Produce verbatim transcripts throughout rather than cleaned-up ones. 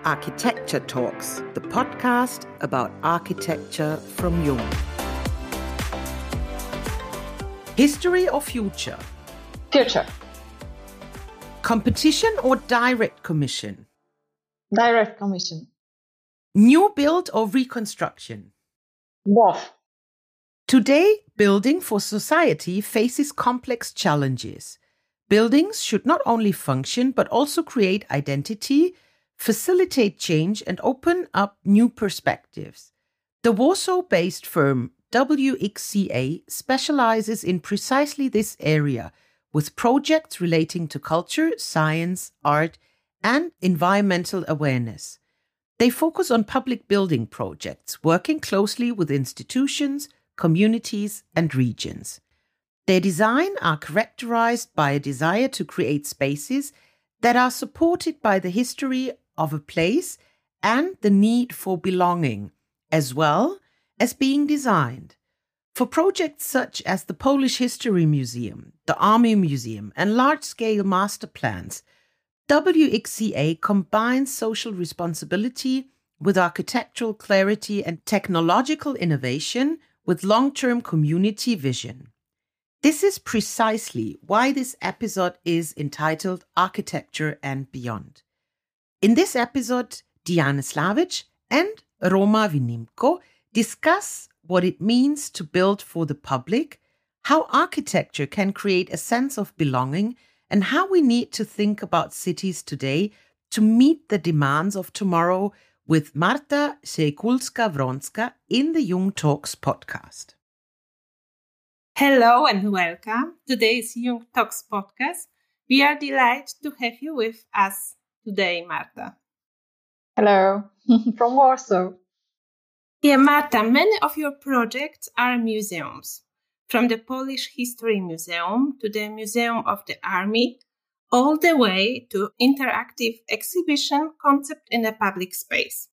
Architecture Talks, the podcast about architecture from Jung. History or future? Future. Competition or direct commission? Direct commission. New build or reconstruction? Both. Today, building for society faces complex challenges. Buildings should not only function, but also create identity, facilitate change, and open up new perspectives. The Warsaw-based firm W X C A specializes in precisely this area, with projects relating to culture, science, art, and environmental awareness. They focus on public building projects, working closely with institutions, communities, and regions. Their design are characterized by a desire to create spaces that are supported by the history of a place and the need for belonging, as well as being designed. For projects such as the Polish History Museum, the Army Museum, and large-scale master plans, W X C A combines social responsibility with architectural clarity and technological innovation with long-term community vision. This is precisely why this episode is entitled Architecture and Beyond. In this episode, Diana Slavic and Roma Vinimko discuss what it means to build for the public, how architecture can create a sense of belonging, and how we need to think about cities today to meet the demands of tomorrow with Marta Sejkulska-Wronska in the Jung Talks podcast. Hello and welcome to today's Jung Talks podcast. We are delighted to have you with us today, Marta. Hello, from Warsaw. Yeah, Marta, many of your projects are museums. From the Polish History Museum to the Museum of the Army, all the way to interactive exhibition concept in a public space.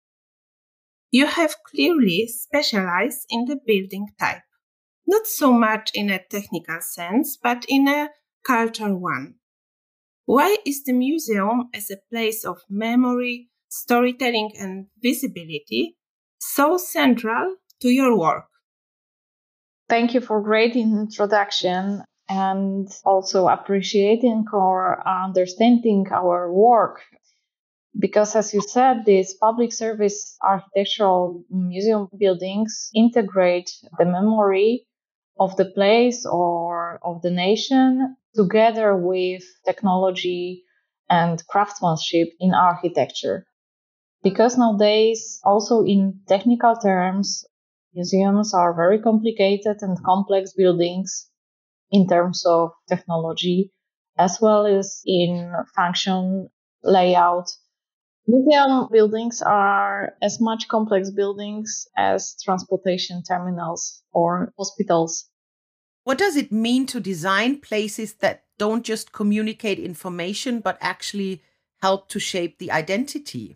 You have clearly specialized in the building type, not so much in a technical sense, but in a cultural one. Why is the museum as a place of memory, storytelling, and visibility so central to your work? Thank you for great introduction and also appreciating or understanding our work. Because as you said, these public service architectural museum buildings integrate the memory of the place or of the nation together with technology and craftsmanship in architecture. Because nowadays, also in technical terms, museums are very complicated and complex buildings in terms of technology, as well as in function, layout. Museum buildings are as much complex buildings as transportation terminals or hospitals. What does it mean to design places that don't just communicate information, but actually help to shape the identity?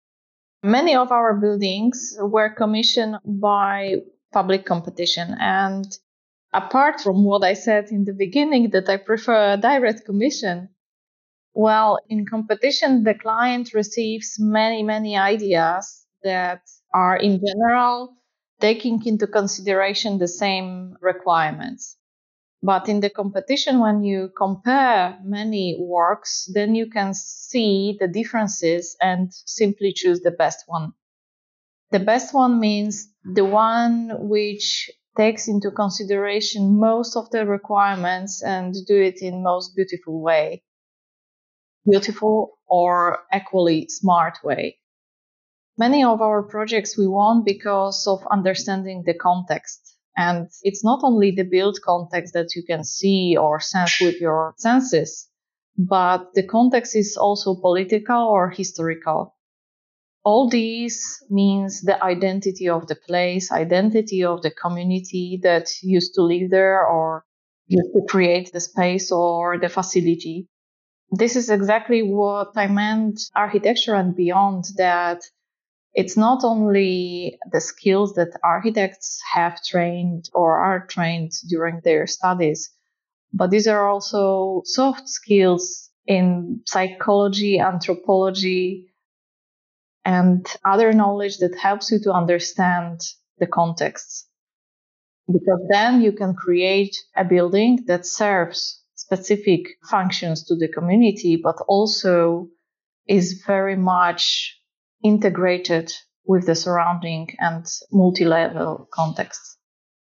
Many of our buildings were commissioned by public competition. And apart from what I said in the beginning, that I prefer direct commission, well, in competition, the client receives many, many ideas that are in general taking into consideration the same requirements. But in the competition, when you compare many works, then you can see the differences and simply choose the best one. The best one means the one which takes into consideration most of the requirements and do it in most beautiful way. Beautiful or equally smart way. Many of our projects we won because of understanding the context. And it's not only the build context that you can see or sense with your senses, but the context is also political or historical. All these means the identity of the place, identity of the community that used to live there or used to create the space or the facility. This is exactly what I meant architecture and beyond, that it's not only the skills that architects have trained or are trained during their studies, but these are also soft skills in psychology, anthropology, and other knowledge that helps you to understand the context. Because then you can create a building that serves specific functions to the community, but also is very much integrated with the surrounding and multi-level context.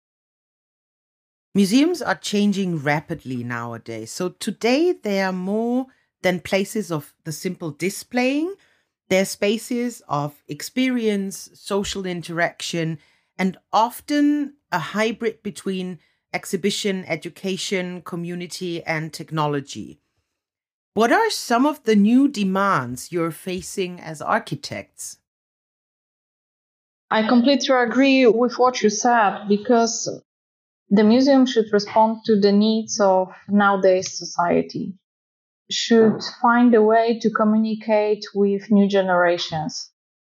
Museums are changing rapidly nowadays. So today they are more than places of the simple displaying. They're spaces of experience, social interaction, and often a hybrid between exhibition, education, community, and technology. What are some of the new demands you're facing as architects? I completely agree with what you said, because the museum should respond to the needs of nowadays society, should find a way to communicate with new generations.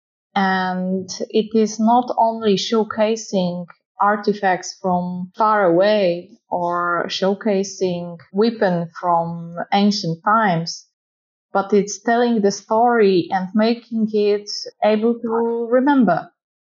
And it is not only showcasing artifacts from far away or showcasing weapons from ancient times, but it's telling the story and making it able to remember.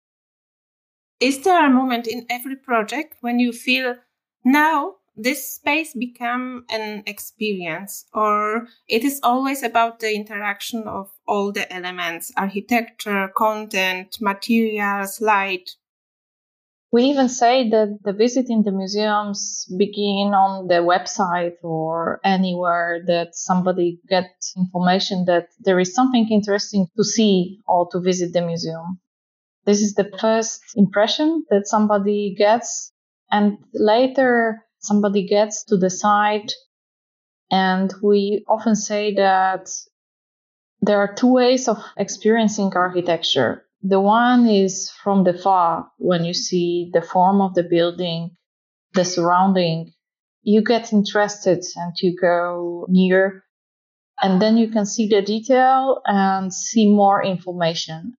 Is there a moment in every project when you feel now this space become an experience, or it is always about the interaction of all the elements, architecture, content, materials, light? We even say that the visit in the museums begin on the website or anywhere that somebody gets information that there is something interesting to see or to visit the museum. This is the first impression that somebody gets, and later somebody gets to the site. And we often say that there are two ways of experiencing architecture. The one is from the far, when you see the form of the building, the surrounding, you get interested and you go near, and then you can see the detail and see more information.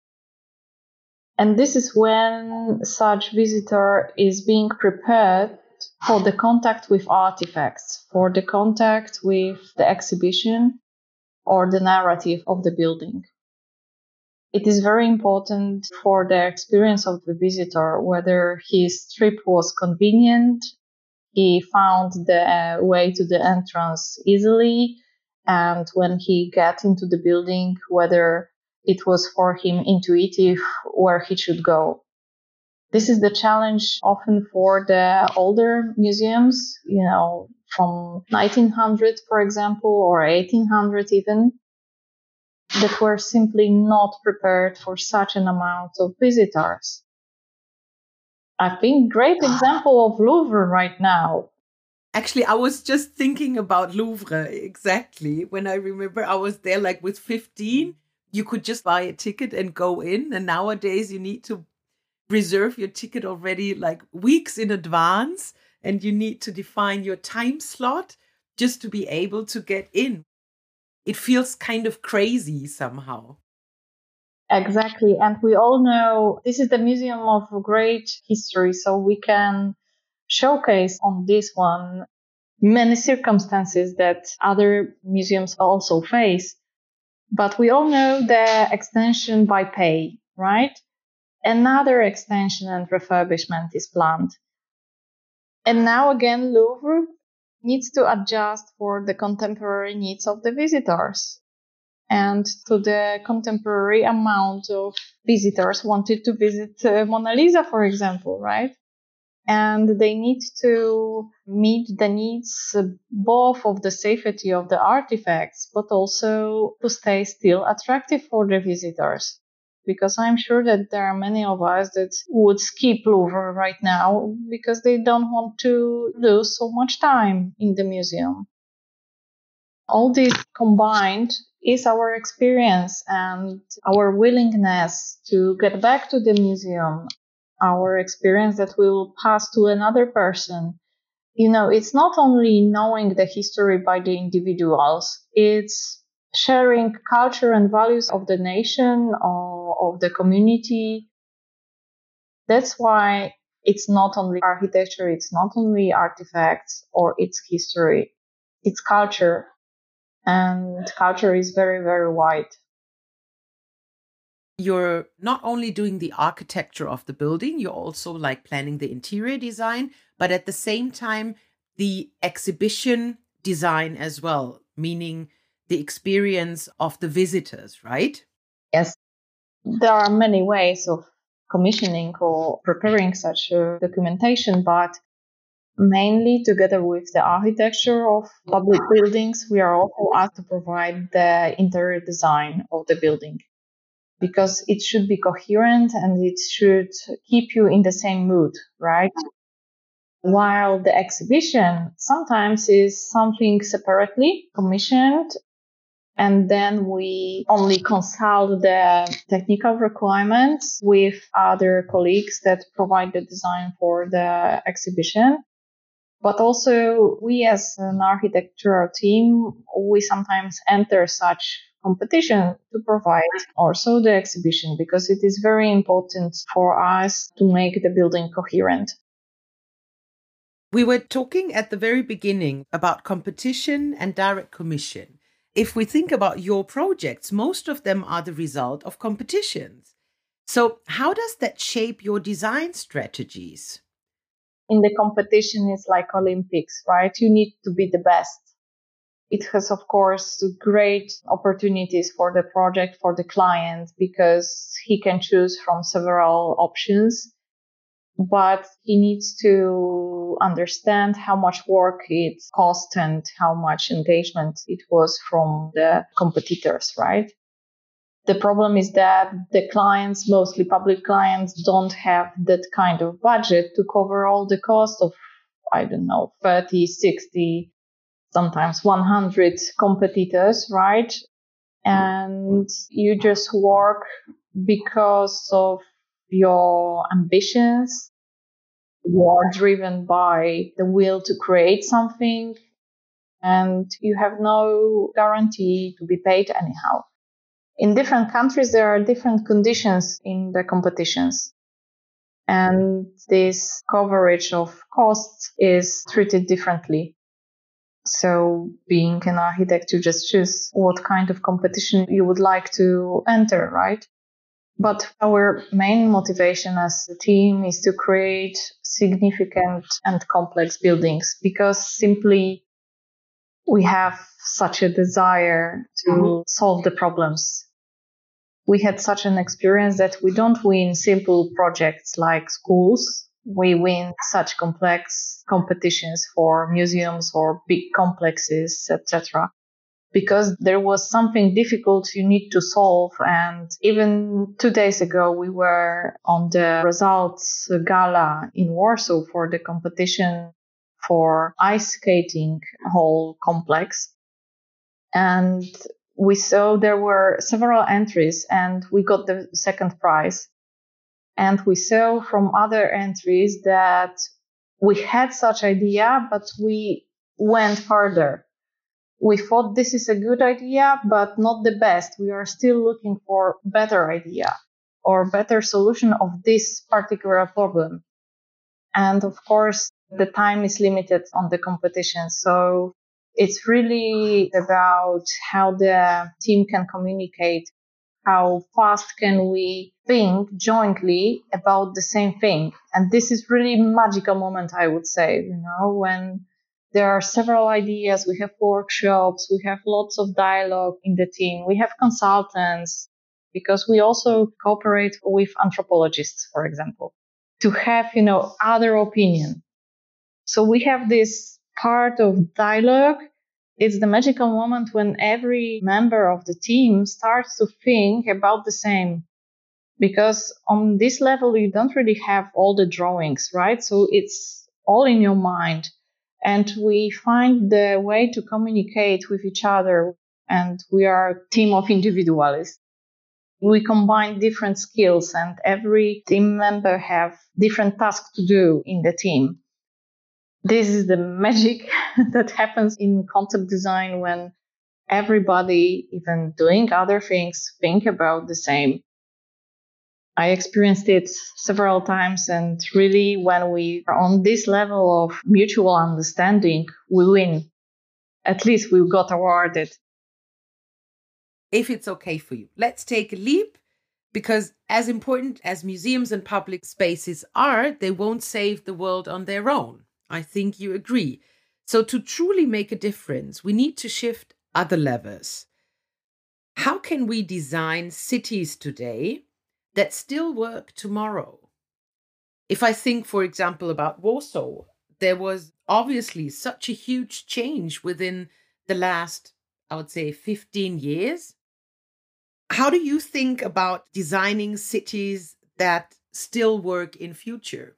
And this is when such visitor is being prepared for the contact with artifacts, for the contact with the exhibition or the narrative of the building. It is very important for the experience of the visitor, whether his trip was convenient, he found the way to the entrance easily, and when he got into the building, whether it was for him intuitive where he should go. This is the challenge often for the older museums, you know, from nineteen hundred, for example, or eighteen hundred even, that were simply not prepared for such an amount of visitors. I think great example of Louvre right now. Actually, I was just thinking about Louvre, exactly. When I remember I was there like with fifteen, you could just buy a ticket and go in. And nowadays you need to reserve your ticket already like weeks in advance. And you need to define your time slot just to be able to get in. It feels kind of crazy somehow. Exactly. And we all know this is the museum of great history. So we can showcase on this one many circumstances that other museums also face. But we all know the extension by pay, right? Another extension and refurbishment is planned. And now again, Louvre needs to adjust for the contemporary needs of the visitors and to the contemporary amount of visitors wanted to visit uh, Mona Lisa, for example, right? And they need to meet the needs uh, both of the safety of the artifacts, but also to stay still attractive for the visitors. Because I'm sure that there are many of us that would skip Louvre right now because they don't want to lose so much time in the museum. All this combined is our experience and our willingness to get back to the museum, our experience that we will pass to another person. You know, it's not only knowing the history by the individuals, it's sharing culture and values of the nation or of the community. That's why it's not only architecture, it's not only artifacts or its history, it's culture. And culture is very, very wide. you're not only doing the architecture of the building, you're also like planning the interior design, but at the same time, the exhibition design as well, meaning the experience of the visitors, right? Yes. There are many ways of commissioning or preparing such a documentation, but mainly together with the architecture of public buildings, we are also asked to provide the interior design of the building, because it should be coherent and it should keep you in the same mood, right? While the exhibition sometimes is something separately commissioned, and then we only consult the technical requirements with other colleagues that provide the design for the exhibition. But also we as an architectural team, we sometimes enter such competition to provide also the exhibition, because it is very important for us to make the building coherent. We were talking at the very beginning about competition and direct commission. If we think about your projects, most of them are the result of competitions. So how does that shape your design strategies? In the competition, it's like Olympics, right? You need to be the best. It has, of course, great opportunities for the project, for the client, because he can choose from several options, but he needs to understand how much work it cost and how much engagement it was from the competitors, right? The problem is that the clients, mostly public clients, don't have that kind of budget to cover all the cost of, I don't know, thirty, sixty, sometimes one hundred competitors, right? And you just work because of your ambitions. You are driven by the will to create something, and you have no guarantee to be paid anyhow. In different countries, there are different conditions in the competitions, and this coverage of costs is treated differently. So being an architect, you just choose what kind of competition you would like to enter, right? But our main motivation as a team is to create significant and complex buildings, because simply we have such a desire to solve the problems. We had such an experience that we don't win simple projects like schools. We win such complex competitions for museums or big complexes, et cetera, because there was something difficult you need to solve. And even two days ago, we were on the results gala in Warsaw for the competition for ice skating whole complex. And we saw there were several entries, and we got the second prize. And we saw from other entries that we had such idea, but we went further. We thought this is a good idea, but not the best. We are still looking for better idea or better solution of this particular problem. And of course, the time is limited on the competition. So it's really about how the team can communicate, how fast can we think jointly about the same thing. And this is really a magical moment, I would say, you know, when there are several ideas, we have workshops, we have lots of dialogue in the team, we have consultants, because we also cooperate with anthropologists, for example, to have, you know, other opinion. So we have this part of dialogue. It's the magical moment when every member of the team starts to think about the same, because on this level, you don't really have all the drawings, right? So it's all in your mind. And we find the way to communicate with each other. And we are a team of individualists. We combine different skills, and every team member have different tasks to do in the team. This is the magic that happens in concept design when everybody, even doing other things, think about the same. I experienced it several times, and really when we are on this level of mutual understanding, we win. At least we got awarded. If it's okay for you, let's take a leap Because as important as museums and public spaces are, they won't save the world on their own. I think you agree. So to truly make a difference, we need to shift other levers. How can we design cities today that still work tomorrow? If I think, for example, about Warsaw, there was obviously such a huge change within the last, I would say, fifteen years. How do you think about designing cities that still work in future?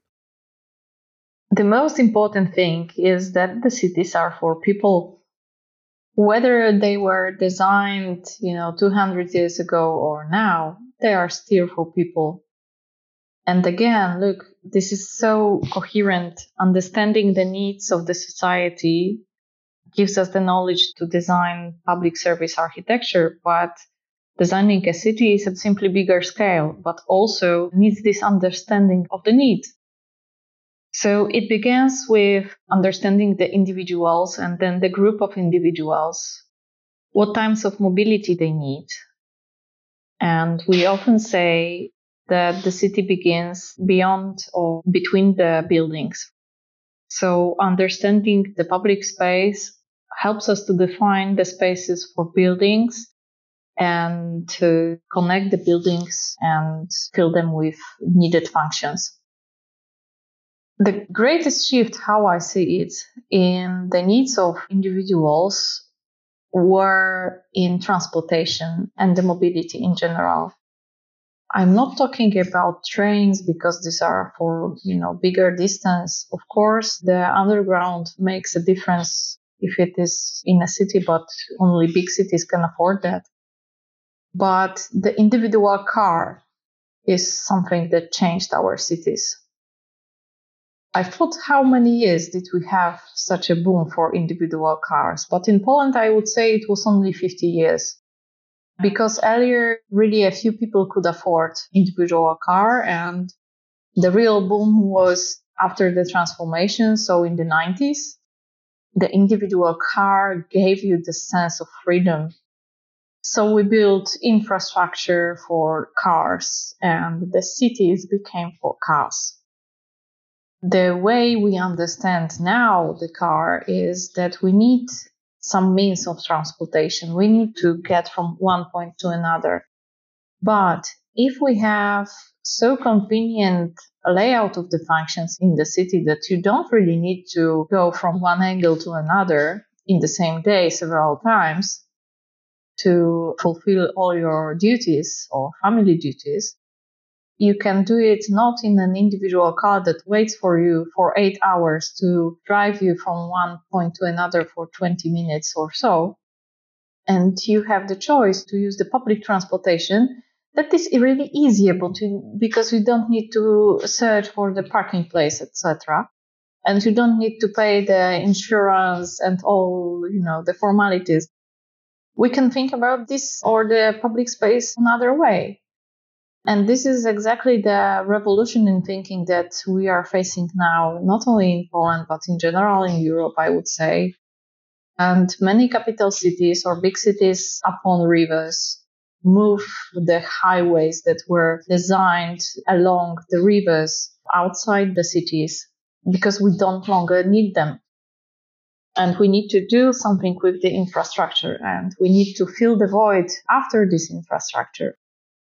The most important thing is that the cities are for people. Whether they were designed, you know, two hundred years ago or now, they are still for people. And again, look, this is so coherent. Understanding the needs of the society gives us the knowledge to design public service architecture, but designing a city is at simply bigger scale, but also needs this understanding of the need. So it begins with understanding the individuals and then the group of individuals, what types of mobility they need. And we often say that the city begins beyond or between the buildings. So understanding the public space helps us to define the spaces for buildings and to connect the buildings and fill them with needed functions. The greatest shift, how I see it, in the needs of individuals were in transportation and the mobility in general. I'm not talking about trains because these are for, you know, bigger distance. Of course, the underground makes a difference if it is in a city, but only big cities can afford that. But the individual car is something that changed our cities. I thought, how many years did we have such a boom for individual cars? But in Poland, I would say it was only fifty years. Because earlier, really a few people could afford individual car, and the real boom was after the transformation. So in the nineties, the individual car gave you the sense of freedom. So we built infrastructure for cars, and the cities became for cars. The way we understand now the car is that we need some means of transportation. We need to get from one point to another. But if we have so convenient layout of the functions in the city that you don't really need to go from one angle to another in the same day several times to fulfill all your duties or family duties, you can do it not in an individual car that waits for you for eight hours to drive you from one point to another for twenty minutes or so. And you have the choice to use the public transportation that is really easy to, because you don't need to search for the parking place, et cetera. And you don't need to pay the insurance and all, you know, the formalities. We can think about this or the public space another way. And this is exactly the revolution in thinking that we are facing now, not only in Poland, but in general in Europe, I would say. And many capital cities or big cities upon rivers move the highways that were designed along the rivers outside the cities because we don't longer need them. And we need to do something with the infrastructure, and we need to fill the void after this infrastructure.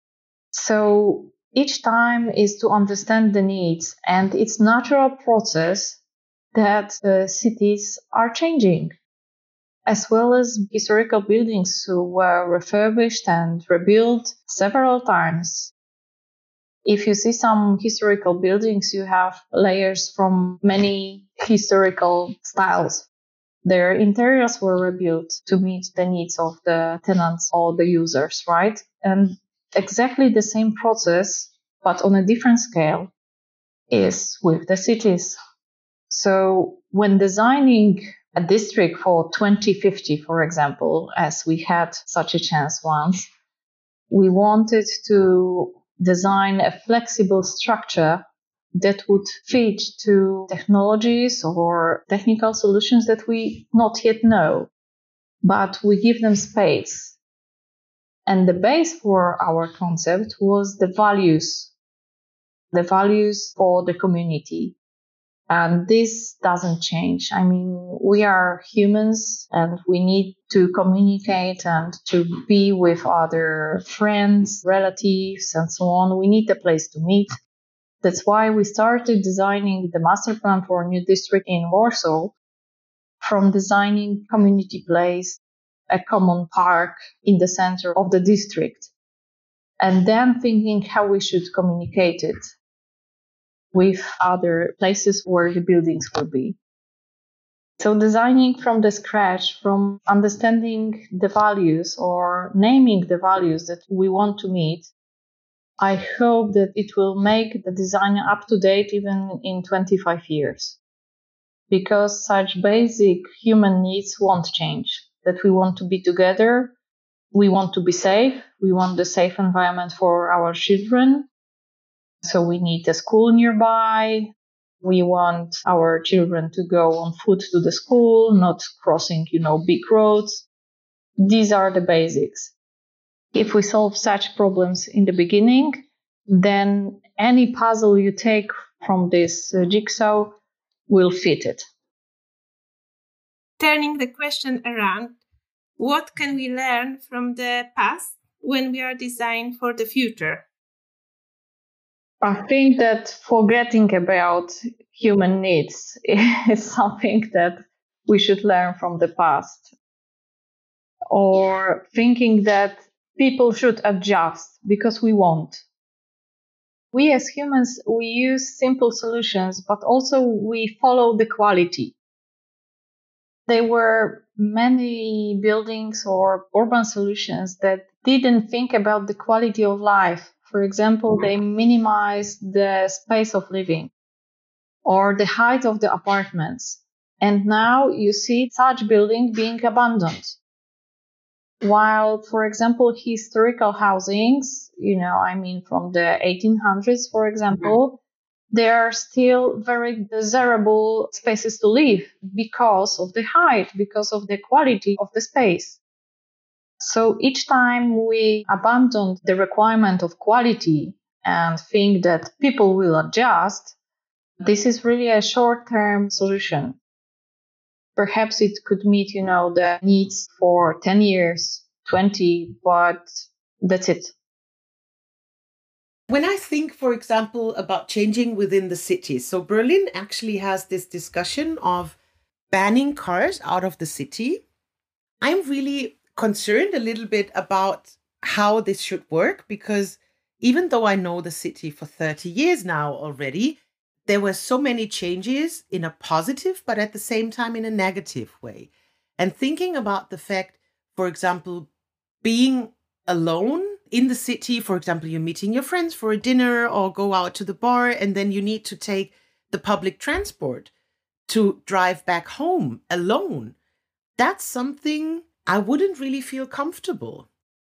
So each time is to understand the needs, and it's natural process that uh, cities are changing, as well as historical buildings who were refurbished and rebuilt several times. If you see some historical buildings, you have layers from many historical styles. Their interiors were rebuilt to meet the needs of the tenants or the users, right? And exactly the same process, but on a different scale, is with the cities. So when designing a district for twenty fifty, for example, as we had such a chance once, we wanted to design a flexible structure that would fit to technologies or technical solutions that we not yet know, but we give them space. And the base for our concept was the values, the values for the community. And this doesn't change. I mean, we are humans and we need to communicate and to be with other friends, relatives, and so on. We need a place to meet. That's why we started designing the master plan for a new district in Warsaw, from designing community place, a common park in the center of the district, and then thinking how we should communicate it with other places where the buildings will be. So designing from the scratch, from understanding the values or naming the values that we want to meet, I hope that it will make the design up to date even in twenty-five years. Because such basic human needs won't change. That we want to be together, we want to be safe, we want the safe environment for our children. So we need a school nearby. We want our children to go on foot to the school, not crossing, you know, big roads. These are the basics. If we solve such problems in the beginning, then any puzzle you take from this uh, jigsaw will fit it. Turning the question around, what can we learn from the past when we are designing for the future? I think that forgetting about human needs is something that we should learn from the past. Or thinking that people should adjust because we won't. We as humans, we use simple solutions, but also we follow the quality. There were many buildings or urban solutions that didn't think about the quality of life. For example, they minimized the space of living or the height of the apartments. And now you see such building being abandoned. While, for example, historical housings, you know, I mean, from the eighteen hundreds, for example, they are still very desirable spaces to live because of the height, because of the quality of the space. So each time we abandon the requirement of quality and think that people will adjust, this is really a short-term solution. Perhaps it could meet, you know, the needs for ten years, twenty, but that's it. When I think, for example, about changing within the cities, so Berlin actually has this discussion of banning cars out of the city. I'm really concerned a little bit about how this should work, because even though I know the city for thirty years now already, there were so many changes in a positive, but at the same time in a negative way. And thinking about the fact, for example, being alone in the city, for example, you're meeting your friends for a dinner or go out to the bar, and then you need to take the public transport to drive back home alone. That's something I wouldn't really feel comfortable.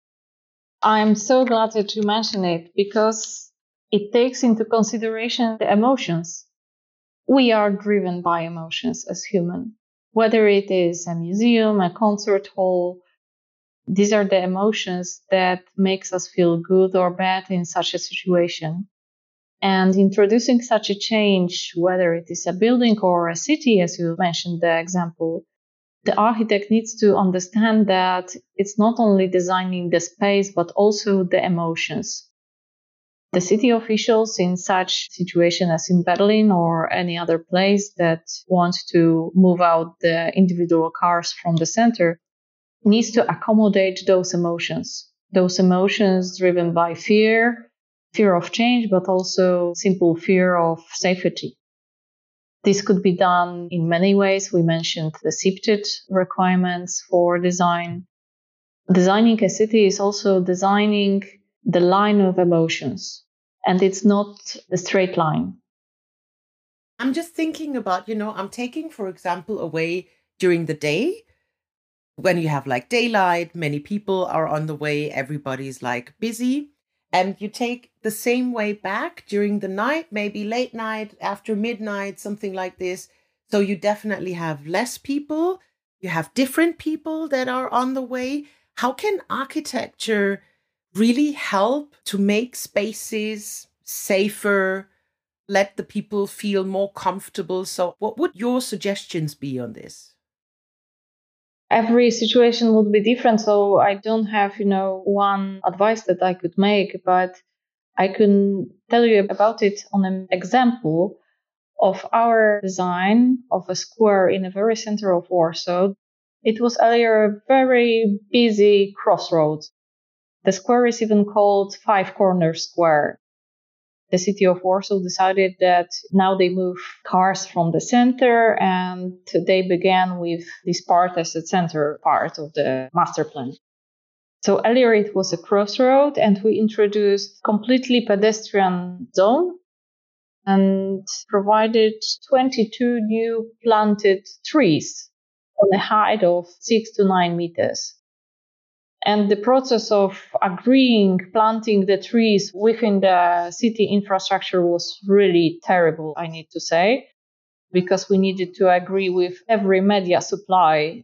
I'm so glad that you mentioned it, because it takes into consideration the emotions. We are driven by emotions as humans, whether it is a museum, a concert hall. These are the emotions that makes us feel good or bad in such a situation. And introducing such a change, whether it is a building or a city, as you mentioned the example, the architect needs to understand that it's not only designing the space, but also the emotions. The city officials in such situation as in Berlin or any other place that want to move out the individual cars from the center needs to accommodate those emotions. Those emotions driven by fear, fear of change, but also simple fear of safety. This could be done in many ways. We mentioned the S I P T E D requirements for design. Designing a city is also designing the line of emotions, and it's not a straight line. I'm just thinking about, you know, I'm taking, for example, away during the day when you have like daylight, many people are on the way, everybody's like busy. And you take the same way back during the night, maybe late night, after midnight, something like this. So you definitely have less people. You have different people that are on the way. How can architecture really help to make spaces safer, let the people feel more comfortable. So what would your suggestions be on this? Every situation would be different, so I don't have, you know, one advice that I could make, but I can tell you about it on an example of our design of a square in the very center of Warsaw. It was earlier a very busy crossroads. The square is even called Five Corners Square. The city of Warsaw decided that now they move cars from the center, and they began with this part as a center part of the master plan. So earlier it was a crossroad, and we introduced completely pedestrian zone and provided twenty-two new planted trees on a height of six to nine meters. And the process of agreeing, planting the trees within the city infrastructure was really terrible, I need to say, because we needed to agree with every media supply.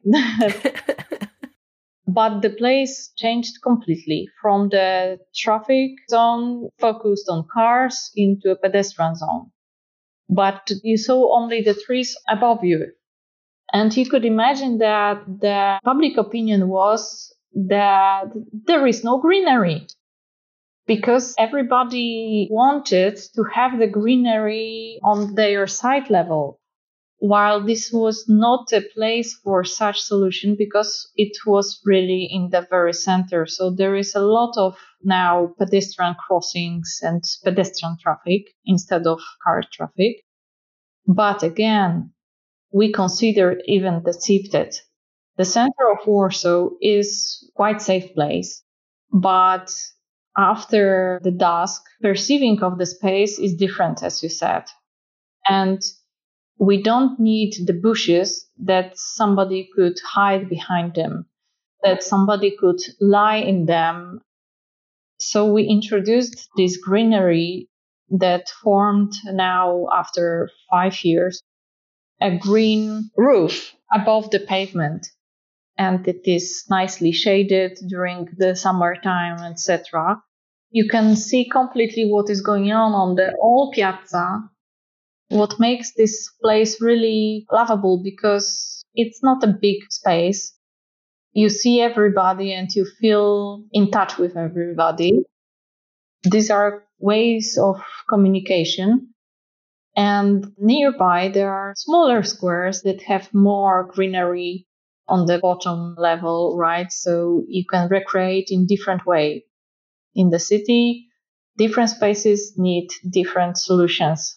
But the place changed completely from the traffic zone focused on cars into a pedestrian zone. But you saw only the trees above you. And you could imagine that the public opinion was that there is no greenery, because everybody wanted to have the greenery on their site level, while this was not a place for such solution because it was really in the very center. So there is a lot of now pedestrian crossings and pedestrian traffic instead of car traffic. But again, we consider even the shifted. The center of Warsaw is quite safe place, but after the dusk, perceiving of the space is different, as you said. And we don't need the bushes that somebody could hide behind them, that somebody could lie in them. So we introduced this greenery that formed now, after five years, a green roof above the pavement. And it is nicely shaded during the summertime, et cetera. You can see completely what is going on on the old piazza, what makes this place really lovable, because it's not a big space. You see everybody and you feel in touch with everybody. These are ways of communication. And nearby, there are smaller squares that have more greenery on the bottom level, right? So you can recreate in different way. In the city, different spaces need different solutions.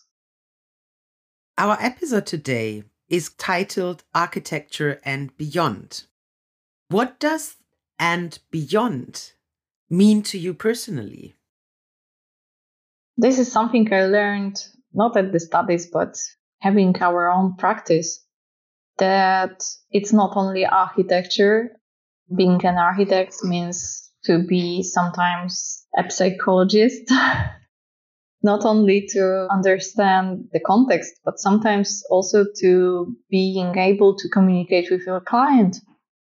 Our episode today is titled Architecture and Beyond. What does and beyond mean to you personally? This is something I learned not at the studies, but having our own practice, that it's not only architecture. Being an architect means to be sometimes a psychologist, not only to understand the context, but sometimes also to being able to communicate with your client.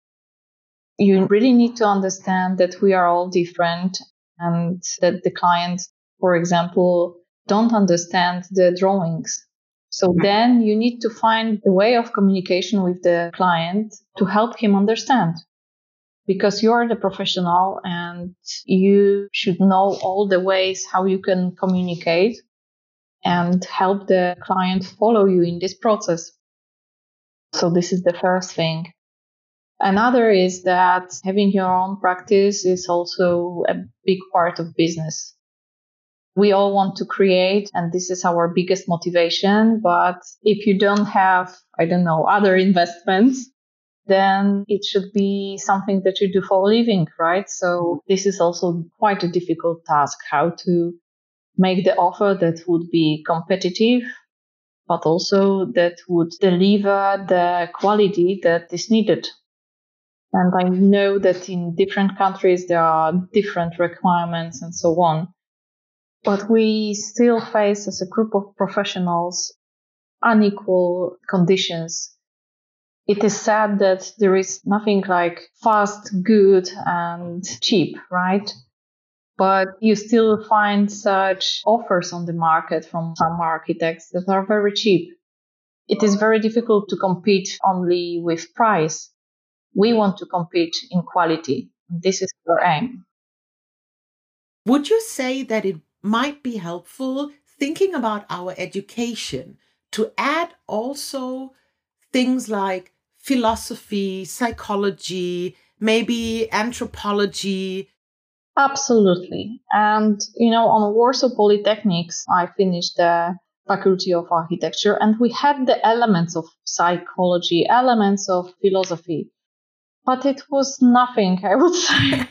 You really need to understand that we are all different, and that the client, for example, don't understand the drawings. So then you need to find the way of communication with the client to help him understand. Because you're the professional and you should know all the ways how you can communicate and help the client follow you in this process. So this is the first thing. Another is that having your own practice is also a big part of business. We all want to create, and this is our biggest motivation. But if you don't have, I don't know, other investments, then it should be something that you do for a living, right? So this is also quite a difficult task, how to make the offer that would be competitive, but also that would deliver the quality that is needed. And I know that in different countries there are different requirements and so on. But we still face, as a group of professionals, unequal conditions. It is sad that there is nothing like fast, good, and cheap, right? But you still find such offers on the market from some architects that are very cheap. It is very difficult to compete only with price. We want to compete in quality. This is our aim. Would you say that it might be helpful, thinking about our education, to add also things like philosophy, psychology, maybe anthropology? Absolutely. And, you know, on Warsaw Polytechnics, I finished the Faculty of Architecture, and we had the elements of psychology, elements of philosophy, but it was nothing, I would say.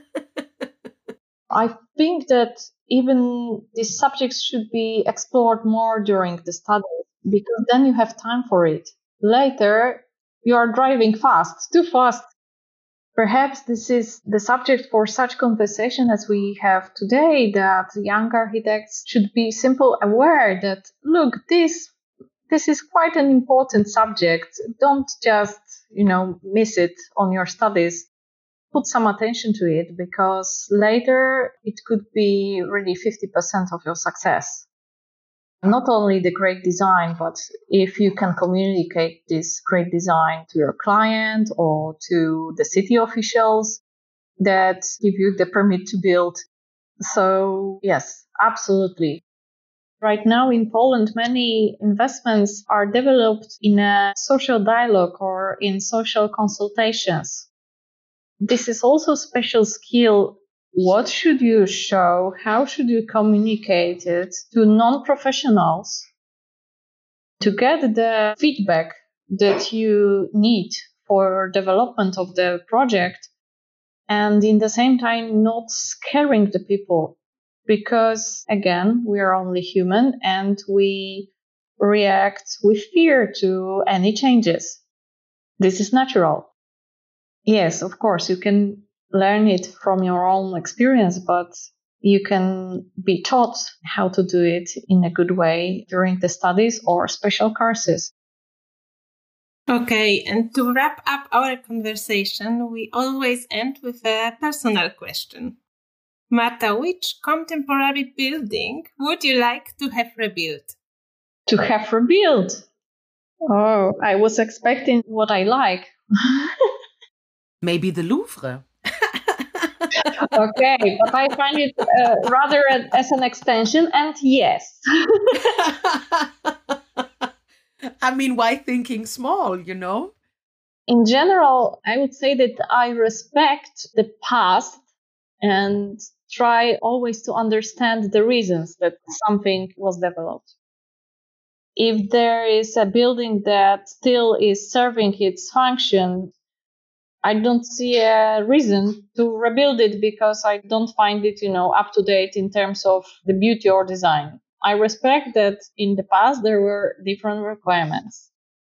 I think that even these subjects should be explored more during the study, because then you have time for it. Later, you are driving fast, too fast. Perhaps this is the subject for such conversation as we have today, that young architects should be simply aware that, look, this this is quite an important subject. Don't just, you know, miss it on your studies. Put some attention to it, because later it could be really fifty percent of your success. Not only the great design, but if you can communicate this great design to your client or to the city officials that give you the permit to build. So yes, absolutely. Right now in Poland, many investments are developed in a social dialogue or in social consultations. This is also a special skill. What should you show? How should you communicate it to non-professionals to get the feedback that you need for development of the project, and in the same time not scaring the people? Because again, we are only human and we react with fear to any changes. This is natural. Yes, of course, you can learn it from your own experience, but you can be taught how to do it in a good way during the studies or special courses. Okay, and to wrap up our conversation, we always end with a personal question. Marta, which contemporary building would you like to have rebuilt? To have rebuilt? Oh, I was expecting what I like. Maybe the Louvre. Okay, but I find it uh, rather as an extension, and yes. I mean, why thinking small, you know? In general, I would say that I respect the past and try always to understand the reasons that something was developed. If there is a building that still is serving its function, I don't see a reason to rebuild it, because I don't find it, you know, up to date in terms of the beauty or design. I respect that in the past there were different requirements.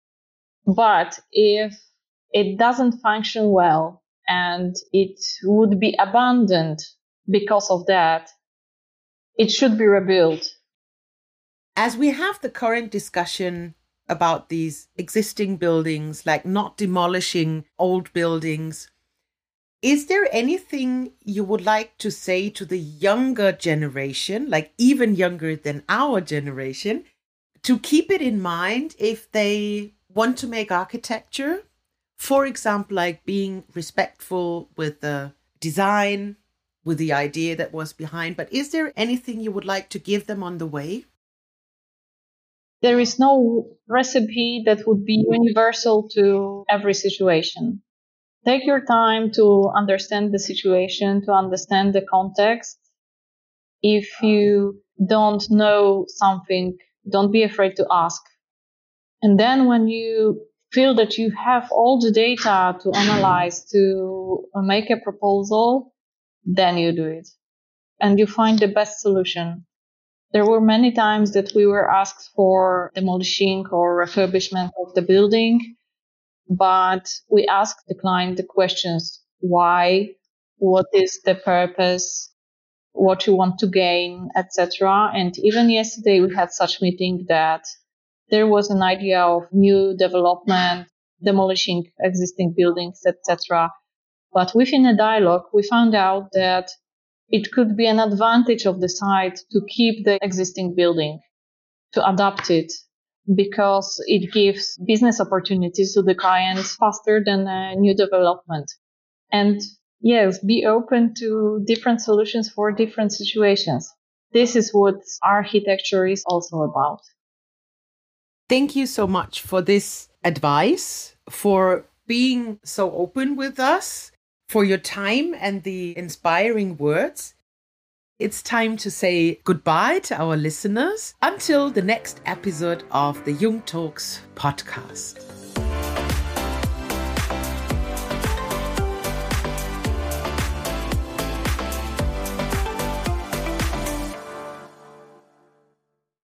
But if it doesn't function well and it would be abandoned because of that, it should be rebuilt. As we have the current discussion about these existing buildings, like not demolishing old buildings, is there anything you would like to say to the younger generation, like even younger than our generation, to keep it in mind if they want to make architecture? For example, like being respectful with the design, with the idea that was behind. But is there anything you would like to give them on the way? There is no recipe that would be universal to every situation. Take your time to understand the situation, to understand the context. If you don't know something, don't be afraid to ask. And then when you feel that you have all the data to analyze, to make a proposal, then you do it. And you find the best solution. There were many times that we were asked for demolishing or refurbishment of the building, but we asked the client the questions: why, what is the purpose, what you want to gain, et cetera. And even yesterday we had such meeting that there was an idea of new development, demolishing existing buildings, et cetera. But within a dialogue, we found out that it could be an advantage of the site to keep the existing building, to adapt it, because it gives business opportunities to the clients faster than a new development. And yes, be open to different solutions for different situations. This is what architecture is also about. Thank you so much for this advice, for being so open with us, for your time and the inspiring words. It's time to say goodbye to our listeners until the next episode of the Jung Talks podcast.